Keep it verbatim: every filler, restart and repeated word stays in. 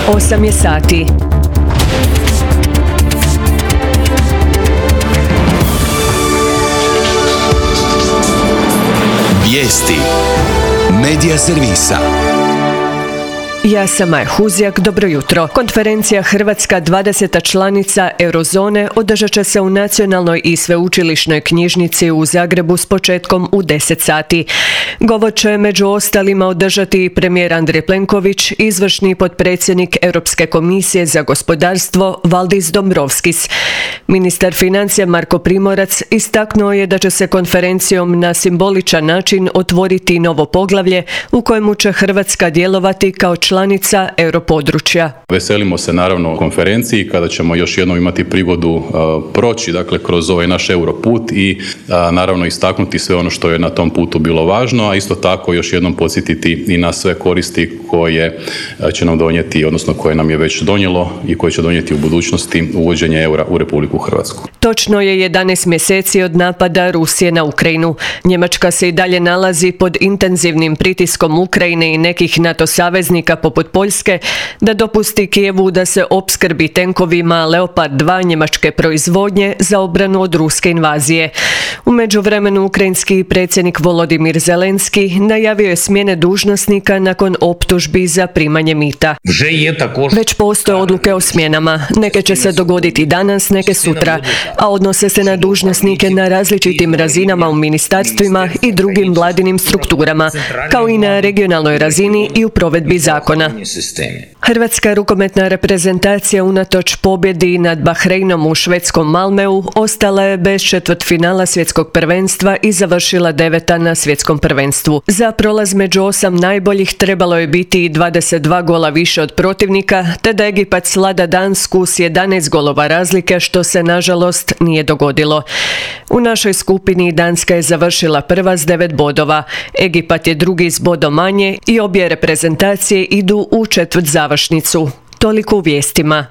osam je sati. Vijesti Medija servisa. Ja sam Maja Huzjak, dobro jutro. Konferencija Hrvatska dvadeseta članica Eurozone održat će se u Nacionalnoj i sveučilišnoj knjižnici u Zagrebu s početkom u deset sati. Govor će među ostalima održati i premijer Andrej Plenković, izvršni potpredsjednik Europske komisije za gospodarstvo Valdis Dombrovskis. Ministar financija Marko Primorac istaknuo je da će se konferencijom na simboličan način otvoriti novo poglavlje u kojemu će Hrvatska djelovati kao članica europodručja. Veselimo se naravno konferenciji kada ćemo još jednom imati prigodu uh, proći dakle kroz ovaj naš europut i uh, naravno istaknuti sve ono što je na tom putu bilo važno, a isto tako još jednom podsjetiti i na sve koristi koje uh, će nam donijeti, odnosno koje nam je već donijelo i koje će donijeti u budućnosti uvođenje eura u Republiku Hrvatsku. Točno je jedanaest mjeseci od napada Rusije na Ukrajinu. Njemačka se i dalje nalazi pod intenzivnim pritiskom Ukrajine i nekih NATO saveznika poput Poljske da dopusti Kijevu da se opskrbi tenkovima Leopard dva njemačke proizvodnje za obranu od ruske invazije. U međuvremenu ukrajinski predsjednik Volodimir Zelenski najavio je smjene dužnosnika nakon optužbi za primanje mita. Već postoje odluke o smjenama. Neke će se dogoditi danas, neke sutra, a odnose se na dužnosnike na različitim razinama u ministarstvima i drugim vladinim strukturama, kao i na regionalnoj razini i u provedbi zakona. Hrvatska rukometna reprezentacija unatoč pobjedi nad Bahreinom u švedskom Malmeu ostala je bez četvrtfinala svjetskog prvenstva i završila deveta na svjetskom prvenstvu. Za prolaz među osam najboljih trebalo je biti dvadeset dva gola više od protivnika, te da Egipat svlada Dansku s jedanaest golova razlike, što se nažalost nije dogodilo. U našoj skupini Danska je završila prva s devet bodova, Egipat je drugi s bodom manje i obje reprezentacije idu u četvrt završnicu. Toliko u vijestima.